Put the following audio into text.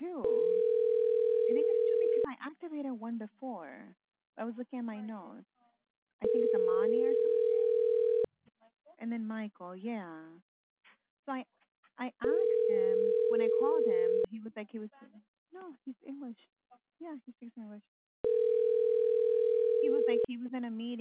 two. I think it's two because I activated one before. I was looking at my notes. I think it's Amani or something, and then Michael. Yeah. So I asked him when I called him. He was like he was no, he's English. Yeah, he speaks English. He was like he was in a meeting.